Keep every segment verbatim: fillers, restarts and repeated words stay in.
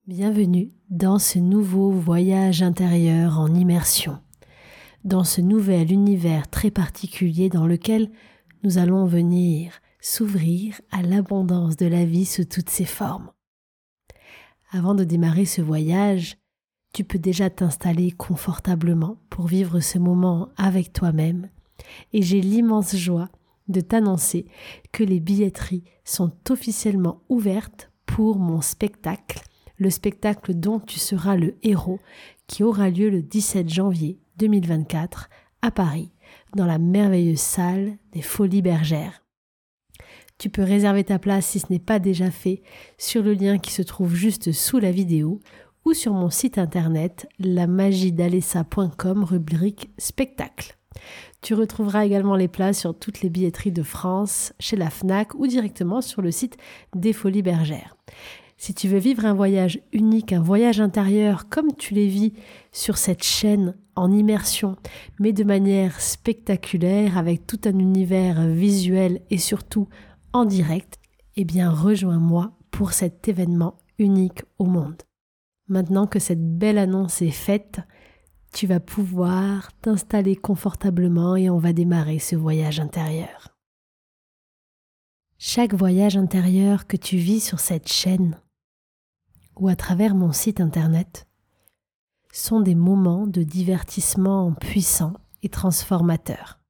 Bienvenue dans ce nouveau voyage intérieur en immersion, dans ce nouvel univers très particulier dans lequel nous allons venir s'ouvrir à l'abondance de la vie sous toutes ses formes. Avant de démarrer ce voyage, tu peux déjà t'installer confortablement pour vivre ce moment avec toi-même et j'ai l'immense joie de t'annoncer que les billetteries sont officiellement ouvertes pour mon spectacle, le spectacle dont tu seras le héros qui aura lieu le dix-sept janvier deux mille vingt-quatre à Paris, dans la merveilleuse salle des Folies Bergères. Tu peux réserver ta place si ce n'est pas déjà fait sur le lien qui se trouve juste sous la vidéo ou sur mon site internet la magie d'alessa point com rubrique spectacle. Tu retrouveras également les places sur toutes les billetteries de France, chez la Fnac ou directement sur le site des Folies Bergères. Si tu veux vivre un voyage unique, un voyage intérieur comme tu les vis sur cette chaîne en immersion, mais de manière spectaculaire avec tout un univers visuel et surtout en direct, eh bien rejoins-moi pour cet événement unique au monde. Maintenant que cette belle annonce est faite, tu vas pouvoir t'installer confortablement et on va démarrer ce voyage intérieur. Chaque voyage intérieur que tu vis sur cette chaîne ou à travers mon site internet sont des moments de divertissement puissants et transformateurs.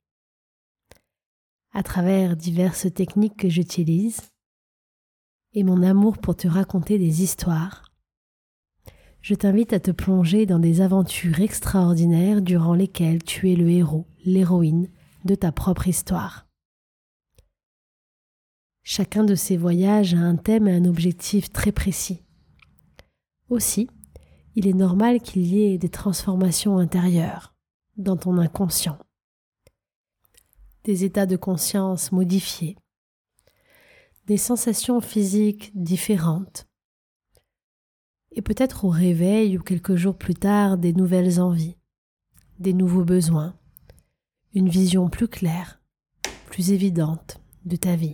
À travers diverses techniques que j'utilise et mon amour pour te raconter des histoires, je t'invite à te plonger dans des aventures extraordinaires durant lesquelles tu es le héros, l'héroïne de ta propre histoire. Chacun de ces voyages a un thème et un objectif très précis. Aussi, il est normal qu'il y ait des transformations intérieures dans ton inconscient, des états de conscience modifiés, des sensations physiques différentes, et peut-être au réveil ou quelques jours plus tard des nouvelles envies, des nouveaux besoins, une vision plus claire, plus évidente de ta vie.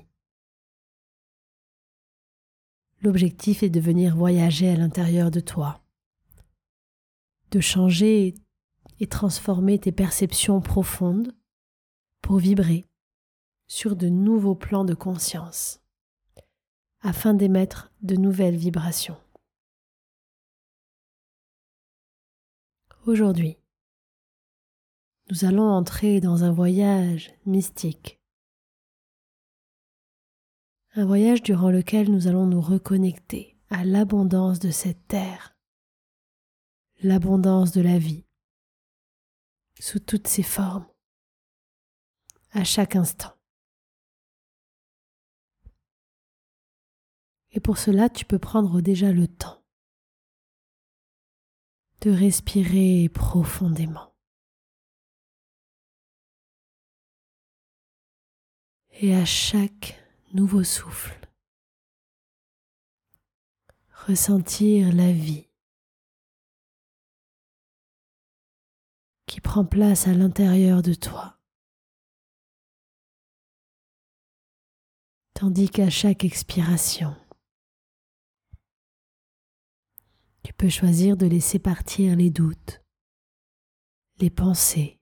L'objectif est de venir voyager à l'intérieur de toi, de changer et transformer tes perceptions profondes pour vibrer sur de nouveaux plans de conscience, afin d'émettre de nouvelles vibrations. Aujourd'hui, nous allons entrer dans un voyage mystique. Un voyage durant lequel nous allons nous reconnecter à l'abondance de cette terre, l'abondance de la vie, sous toutes ses formes, à chaque instant. Et pour cela, tu peux prendre déjà le temps de respirer profondément. Et à chaque nouveau souffle, ressentir la vie qui prend place à l'intérieur de toi, tandis qu'à chaque expiration, tu peux choisir de laisser partir les doutes, les pensées,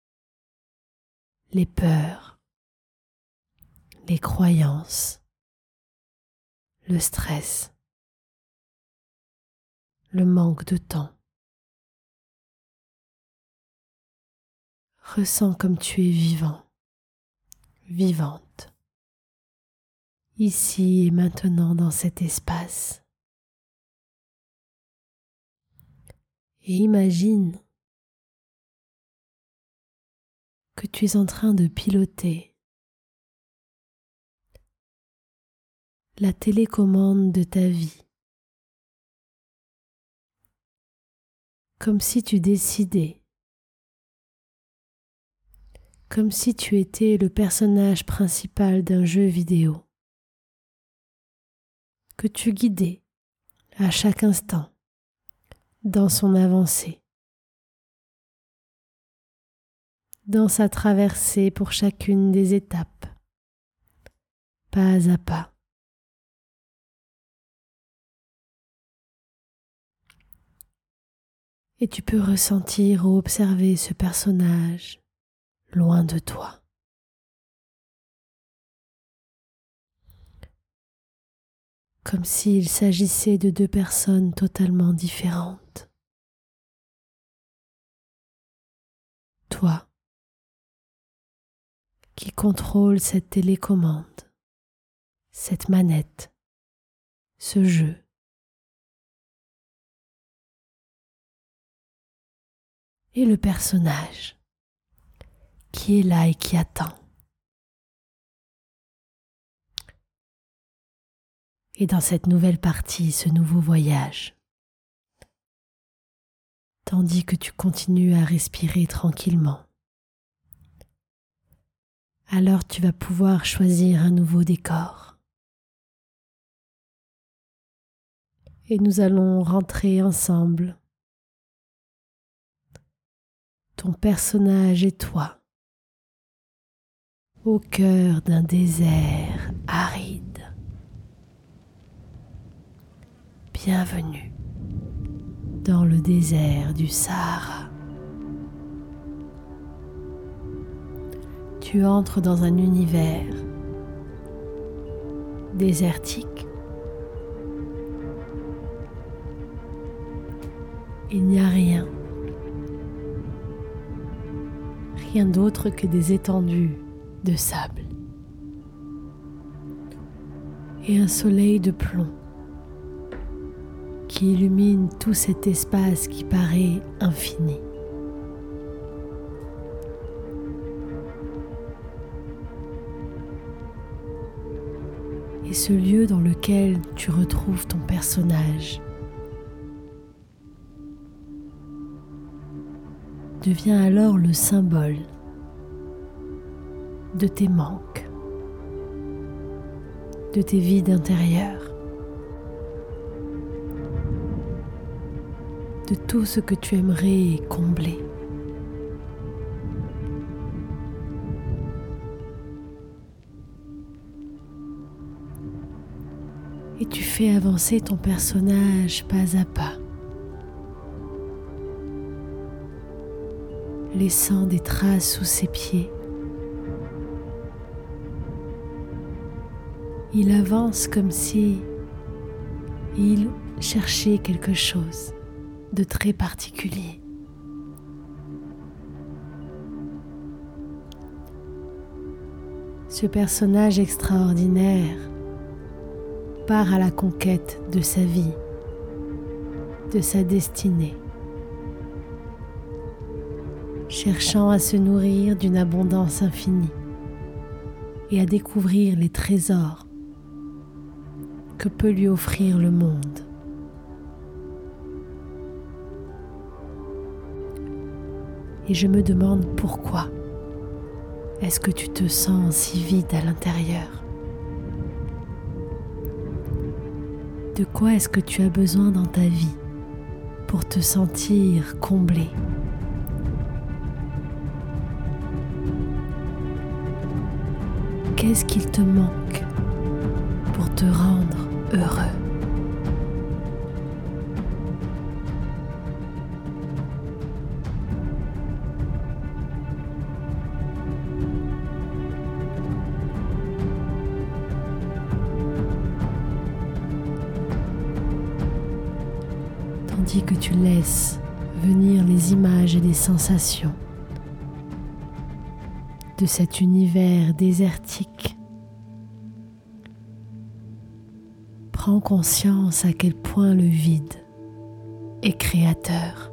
les peurs, les croyances, le stress, le manque de temps. Ressens comme tu es vivant, vivante, ici et maintenant dans cet espace. Et imagine que tu es en train de piloter la télécommande de ta vie, comme si tu décidais, comme si tu étais le personnage principal d'un jeu vidéo, que tu guidais à chaque instant dans son avancée, dans sa traversée pour chacune des étapes, pas à pas. Et tu peux ressentir ou observer ce personnage loin de toi. Comme s'il s'agissait de deux personnes totalement différentes. Toi, qui contrôle cette télécommande, cette manette, ce jeu. Et le personnage qui est là et qui attend. Et dans cette nouvelle partie, ce nouveau voyage, tandis que tu continues à respirer tranquillement, alors tu vas pouvoir choisir un nouveau décor. Et nous allons rentrer ensemble, ton personnage et toi, au cœur d'un désert aride. Bienvenue dans le désert du Sahara. Tu entres dans un univers désertique. Il n'y a rien, rien d'autre que des étendues de sable et un soleil de plomb qui illumine tout cet espace qui paraît infini. Et ce lieu dans lequel tu retrouves ton personnage devient alors le symbole de tes manques, de tes vides intérieurs, de tout ce que tu aimerais combler. Et tu fais avancer ton personnage pas à pas, laissant des traces sous ses pieds. Il avance comme si il cherchait quelque chose de très particulier. Ce personnage extraordinaire part à la conquête de sa vie, de sa destinée, cherchant à se nourrir d'une abondance infinie et à découvrir les trésors que peut lui offrir le monde. Et je me demande pourquoi est-ce que tu te sens si vide à l'intérieur? De quoi est-ce que tu as besoin dans ta vie pour te sentir comblé? Qu'est-ce qu'il te manque pour te rendre heureux? Tandis que tu laisses venir les images et les sensations de cet univers désertique, prends conscience à quel point le vide est créateur.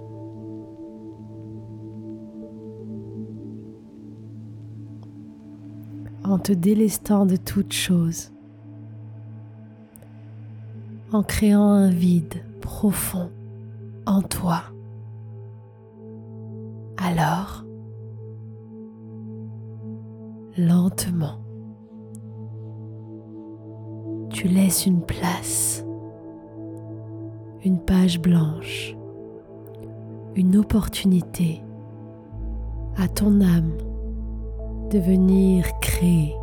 En te délestant de toute chose, en créant un vide profond en toi, alors, lentement, tu laisses une place, une page blanche, une opportunité à ton âme de venir créer,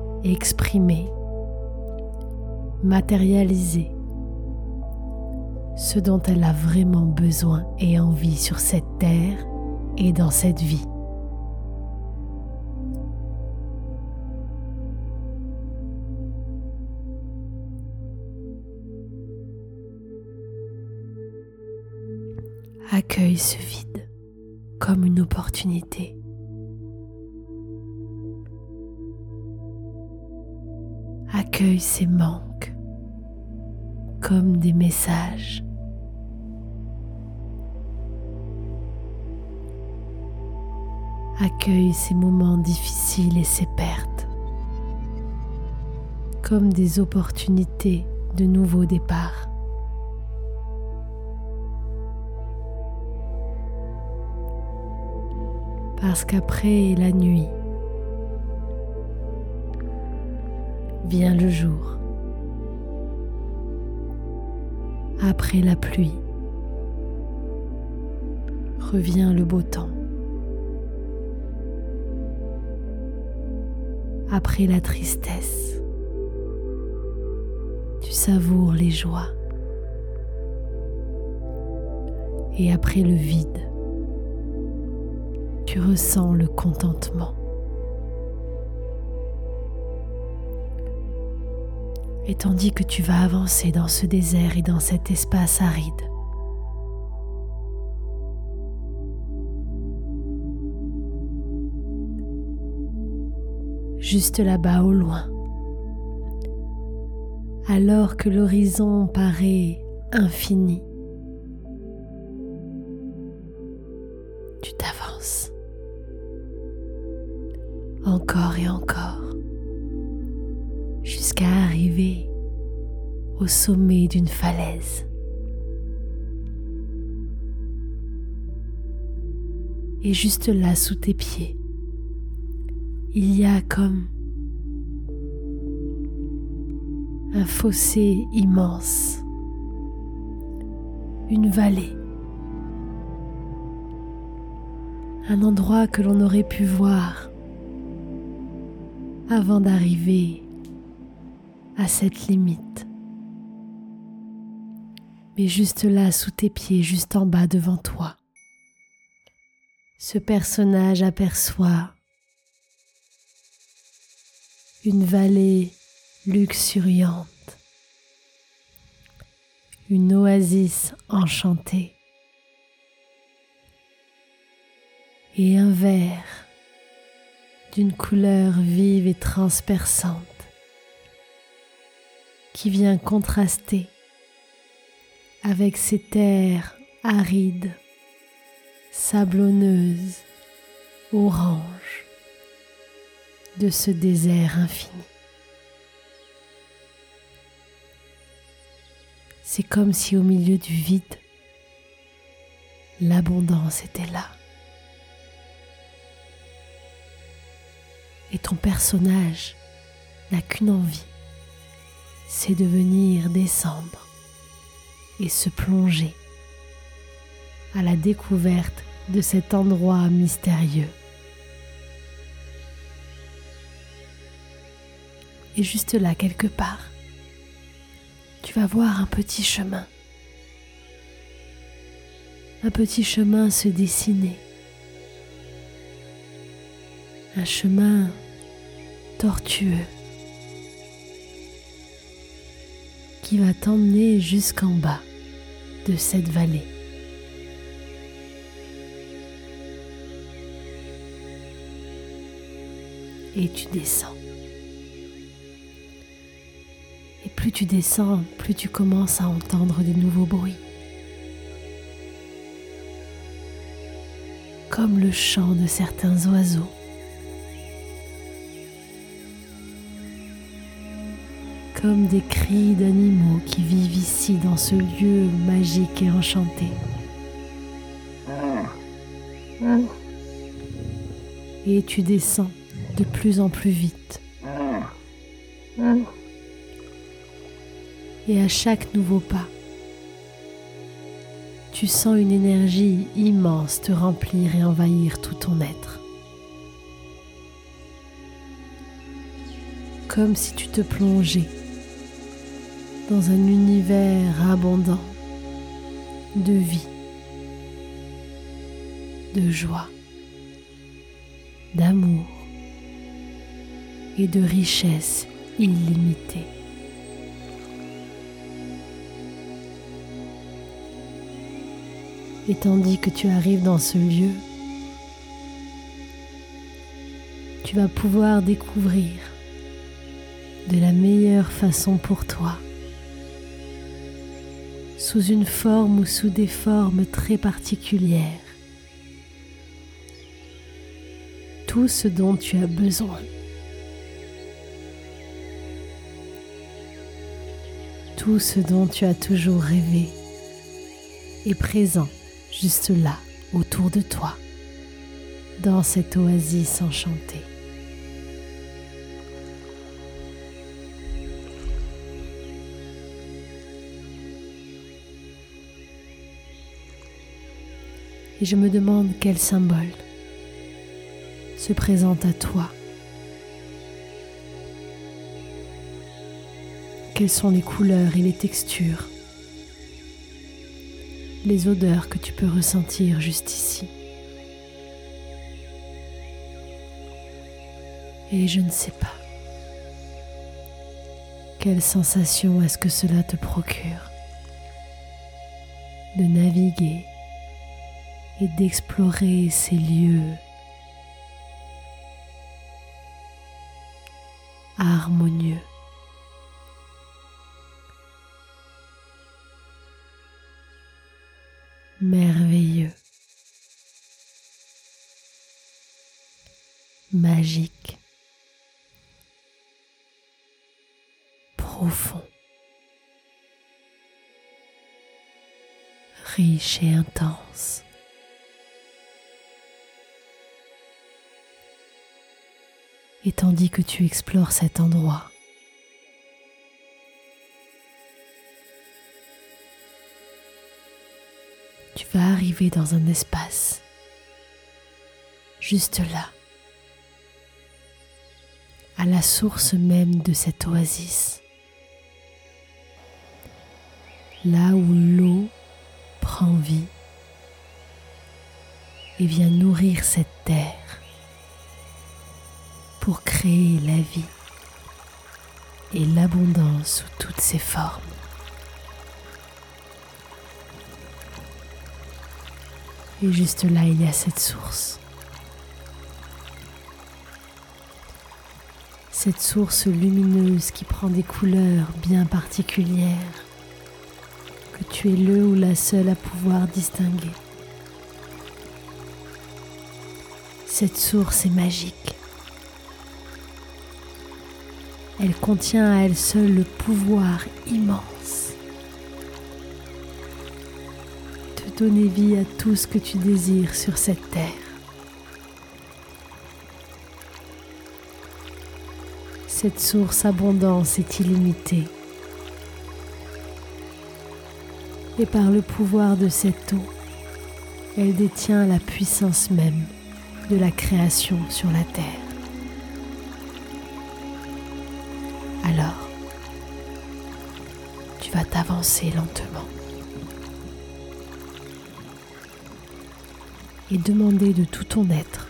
exprimer, matérialiser ce dont elle a vraiment besoin et envie sur cette terre et dans cette vie. Accueille ce vide comme une opportunité. Accueille ces manques comme des messages. Accueille ces moments difficiles et ces pertes comme des opportunités de nouveaux départs. Parce qu'après la nuit vient le jour. Après la pluie revient le beau temps. Après la tristesse, tu savoures les joies. Et après le vide, tu ressens le contentement. Et tandis que tu vas avancer dans ce désert et dans cet espace aride, juste là-bas au loin, alors que l'horizon paraît infini, tu t'avances encore et encore jusqu'à arriver au sommet d'une falaise. Et juste là sous tes pieds, il y a comme un fossé immense, une vallée, un endroit que l'on aurait pu voir avant d'arriver à cette limite. Mais juste là, sous tes pieds, juste en bas devant toi, ce personnage aperçoit une vallée luxuriante, une oasis enchantée et un verre d'une couleur vive et transperçante qui vient contraster avec ces terres arides, sablonneuses, oranges de ce désert infini. C'est comme si au milieu du vide, l'abondance était là. Et ton personnage n'a qu'une envie, c'est de venir descendre et se plonger à la découverte de cet endroit mystérieux. Et juste là, quelque part, tu vas voir un petit chemin, un petit chemin se dessiner, un chemin tortueux qui va t'emmener jusqu'en bas de cette vallée. Et tu descends. Et plus tu descends, plus tu commences à entendre des nouveaux bruits. Comme le chant de certains oiseaux. Comme des cris d'animaux qui vivent ici dans ce lieu magique et enchanté. Et tu descends de plus en plus vite. Et à chaque nouveau pas, tu sens une énergie immense te remplir et envahir tout ton être. Comme si tu te plongeais dans un univers abondant de vie, de joie, d'amour et de richesse illimitée. Et tandis que tu arrives dans ce lieu, tu vas pouvoir découvrir de la meilleure façon pour toi, sous une forme ou sous des formes très particulières, tout ce dont tu as besoin. Tout ce dont tu as toujours rêvé est présent juste là, autour de toi, dans cette oasis enchantée. Et je me demande quel symbole se présente à toi. Quelles sont les couleurs et les textures, les odeurs que tu peux ressentir juste ici. Et je ne sais pas quelle sensation est-ce que cela te procure de naviguer et d'explorer ces lieux harmonieux. Merveilleux, magique, profond, riche et intense. Et tandis que tu explores cet endroit, tu vas arriver dans un espace, juste là, à la source même de cette oasis, là où l'eau prend vie et vient nourrir cette terre pour créer la vie et l'abondance sous toutes ses formes. Et juste là, il y a cette source. Cette source lumineuse qui prend des couleurs bien particulières que tu es le ou la seule à pouvoir distinguer. Cette source est magique. Elle contient à elle seule le pouvoir immense de donner vie à tout ce que tu désires sur cette terre. Cette source abondance est illimitée. Et par le pouvoir de cette eau, elle détient la puissance même de la création sur la terre. Alors, tu vas t'avancer lentement et demander de tout ton être,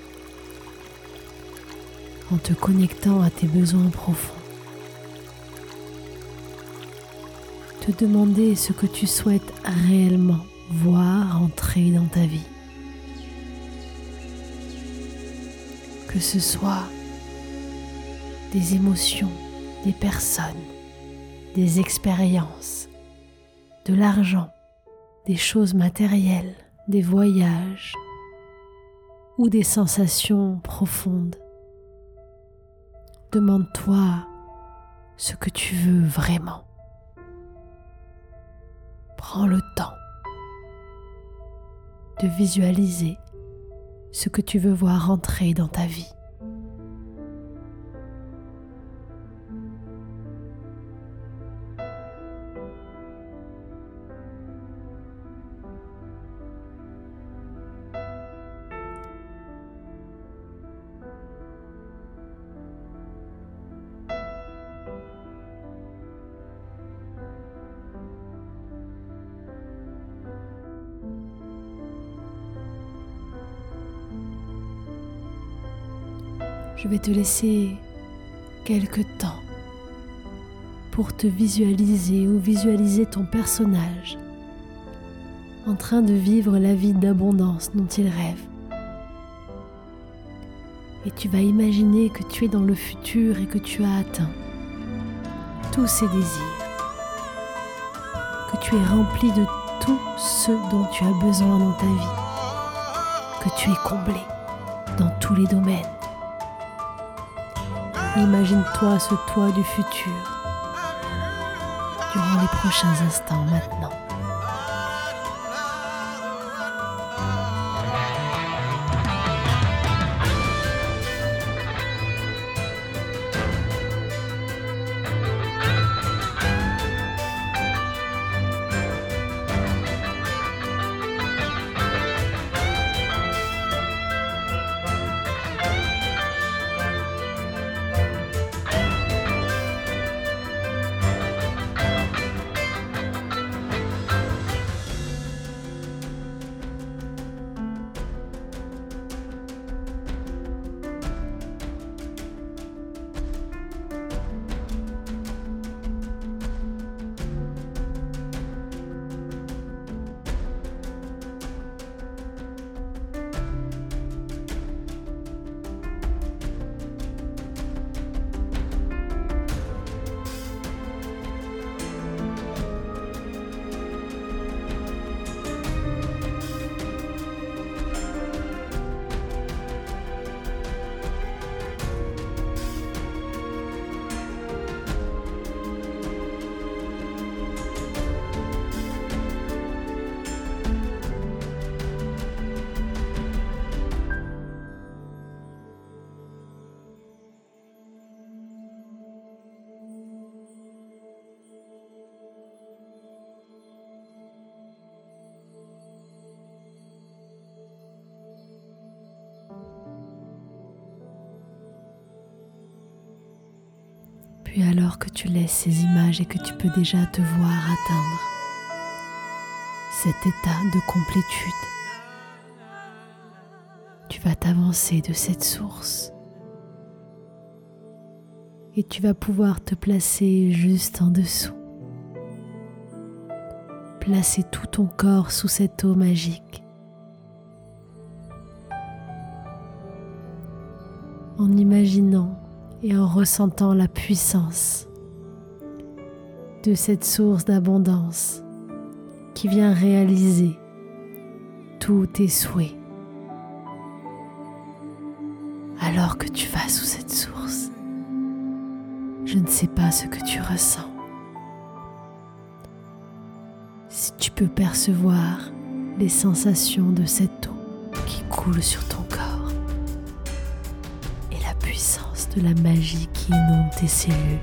en te connectant à tes besoins profonds, te demander ce que tu souhaites réellement voir entrer dans ta vie. Que ce soit des émotions, des personnes, des expériences, de l'argent, des choses matérielles, des voyages ou des sensations profondes. Demande-toi ce que tu veux vraiment. Prends le temps de visualiser ce que tu veux voir entrer dans ta vie. Je vais te laisser quelque temps pour te visualiser ou visualiser ton personnage en train de vivre la vie d'abondance dont il rêve. Et tu vas imaginer que tu es dans le futur et que tu as atteint tous ces désirs, que tu es rempli de tout ce dont tu as besoin dans ta vie, que tu es comblé dans tous les domaines. Imagine-toi ce toi du futur durant les prochains instants maintenant. Puis alors que tu laisses ces images et que tu peux déjà te voir atteindre cet état de complétude, tu vas t'avancer de cette source et tu vas pouvoir te placer juste en dessous. Placer tout ton corps sous cette eau magique. En imaginant et en ressentant la puissance de cette source d'abondance qui vient réaliser tous tes souhaits. Alors que tu vas sous cette source, je ne sais pas ce que tu ressens. Si tu peux percevoir les sensations de cette eau qui coule sur ton corps et la puissance de la magie qui inonde tes cellules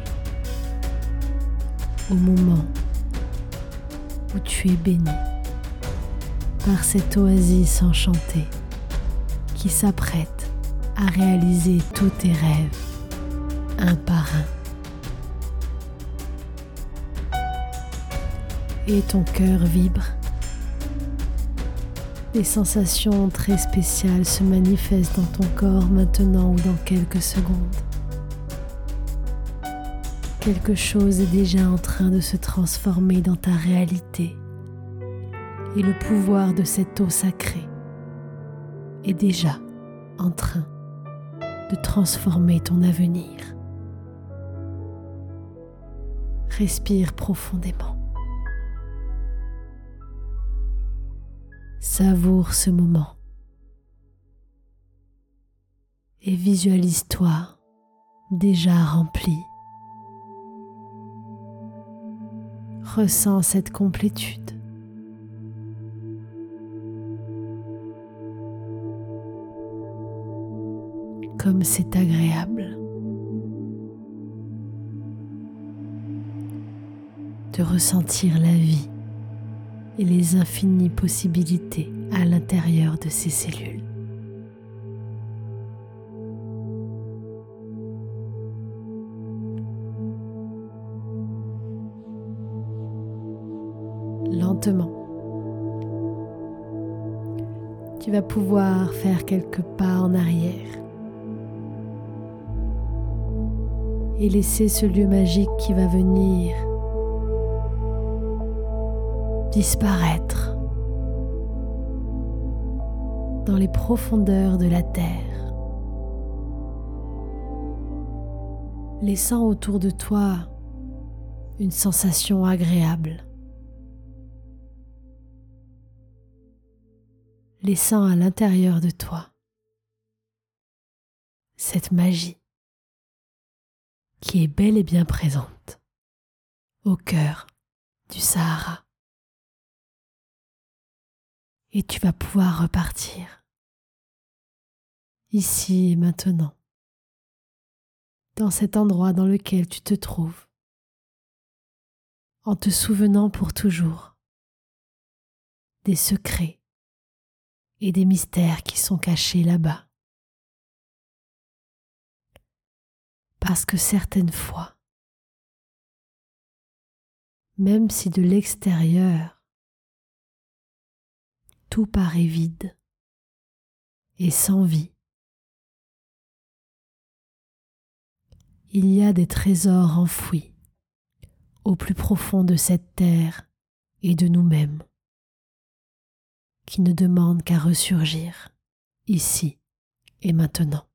au moment où tu es béni par cette oasis enchantée qui s'apprête à réaliser tous tes rêves un par un. Et ton cœur vibre. Des sensations très spéciales se manifestent dans ton corps maintenant ou dans quelques secondes. Quelque chose est déjà en train de se transformer dans ta réalité et le pouvoir de cette eau sacrée est déjà en train de transformer ton avenir. Respire profondément. Savoure ce moment et visualise-toi déjà rempli. Ressens cette complétude. Comme c'est agréable de ressentir la vie et les infinies possibilités à l'intérieur de ces cellules. Lentement, tu vas pouvoir faire quelques pas en arrière et laisser ce lieu magique qui va venir disparaître dans les profondeurs de la terre, laissant autour de toi une sensation agréable, laissant à l'intérieur de toi cette magie qui est bel et bien présente au cœur du Sahara. Et tu vas pouvoir repartir ici et maintenant, dans cet endroit dans lequel tu te trouves, en te souvenant pour toujours des secrets et des mystères qui sont cachés là-bas. Parce que certaines fois, même si de l'extérieur, tout paraît vide et sans vie, il y a des trésors enfouis au plus profond de cette terre et de nous-mêmes, qui ne demandent qu'à ressurgir ici et maintenant.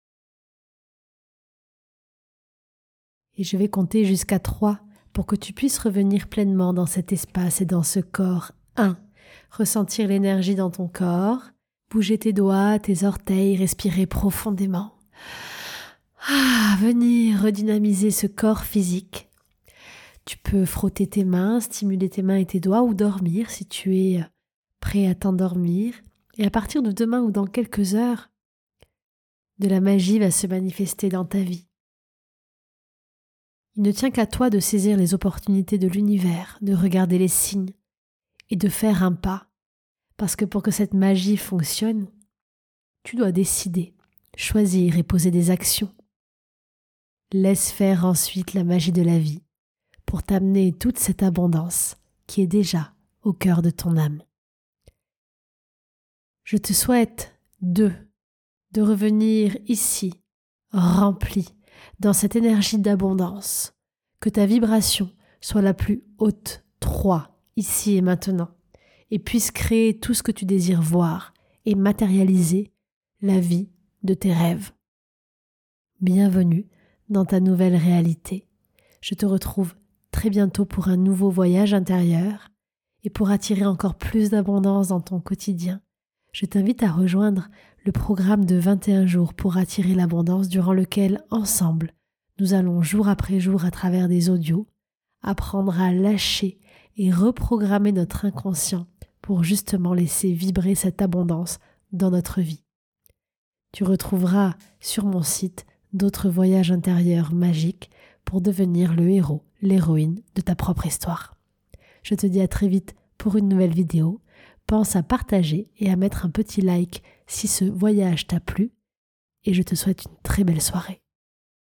Et je vais compter jusqu'à trois pour que tu puisses revenir pleinement dans cet espace et dans ce corps. un. Ressentir l'énergie dans ton corps, bouger tes doigts, tes orteils, respirer profondément. Ah, venir redynamiser ce corps physique. Tu peux frotter tes mains, stimuler tes mains et tes doigts ou dormir si tu es prêt à t'endormir. Et à partir de demain ou dans quelques heures, de la magie va se manifester dans ta vie. Il ne tient qu'à toi de saisir les opportunités de l'univers, de regarder les signes et de faire un pas. Parce que pour que cette magie fonctionne, tu dois décider, choisir et poser des actions. Laisse faire ensuite la magie de la vie pour t'amener toute cette abondance qui est déjà au cœur de ton âme. Je te souhaite, deux, de revenir ici, rempli, dans cette énergie d'abondance, que ta vibration soit la plus haute, trois, ici et maintenant, et puisse créer tout ce que tu désires voir et matérialiser la vie de tes rêves. Bienvenue dans ta nouvelle réalité. Je te retrouve très bientôt pour un nouveau voyage intérieur et pour attirer encore plus d'abondance dans ton quotidien. Je t'invite à rejoindre le programme de vingt et un jours pour attirer l'abondance durant lequel, ensemble, nous allons jour après jour à travers des audios, apprendre à lâcher et reprogrammer notre inconscient pour justement laisser vibrer cette abondance dans notre vie. Tu retrouveras sur mon site d'autres voyages intérieurs magiques pour devenir le héros, l'héroïne de ta propre histoire. Je te dis à très vite pour une nouvelle vidéo. Pense à partager et à mettre un petit like si ce voyage t'a plu et je te souhaite une très belle soirée.